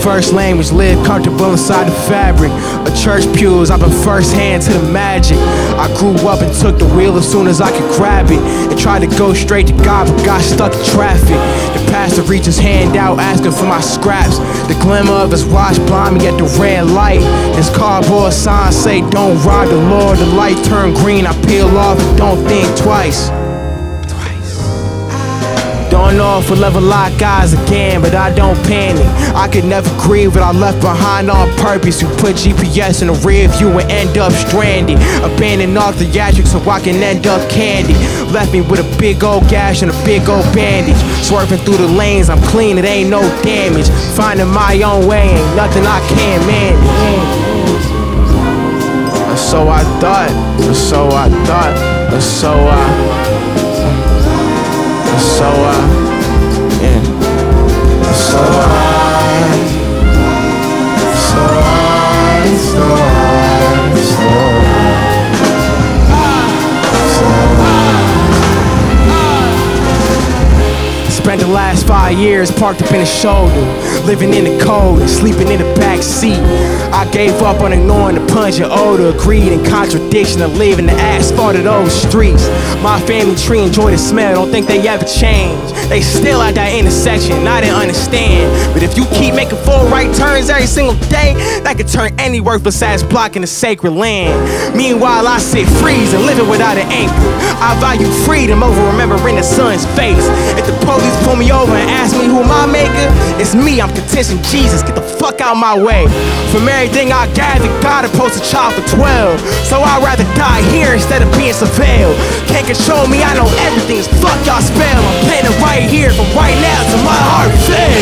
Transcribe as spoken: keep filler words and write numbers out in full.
first language, live comfortable inside the fabric of church pews. I've been first hand to the magic. I grew up and took the wheel as soon as I could grab it, and tried to go straight to God, but got stuck in traffic. The pastor reached his hand out, asking for my scraps. The glimmer of his watch blind me at the red light. His cardboard sign say, "Don't rob the Lord." The light turned green, I peel off and don't think twice. Don't know if we'll ever lock eyes again, but I don't panic. I could never grieve what I left behind on purpose. You put G P S in the rear view and end up stranded. Abandoned all theatrics so I can end up candy. Left me with a big old gash and a big old bandage. Swerving through the lanes, I'm clean, it ain't no damage. Finding my own way, ain't nothing I can't manage. And so I thought, and so I thought, and so I So I, yeah, so I, so I, so I, so I. Spent the last five years parked up in the shoulder, living in the cold and sleeping in the back seat. I gave up on ignoring the pungent odor, greed and contradiction of living the asphalt of those streets. My family tree enjoy the smell, don't think they ever change. They still at that intersection, I didn't understand. But if you keep making full right turns every single day, that could turn any worthless ass block into sacred land. Meanwhile, I sit freezing, living without an anchor. I value freedom over remembering the sun's face. If the police pull me over and ask me who my maker, it's me, I'm contention Jesus, get the fuck out my way. From everything I gathered, God opposed a child for twelve. So I'd rather die here instead of being surveilled. Can't control me, I know everything is fuck y'all spell. I'm planning right here from right now till my heart fails.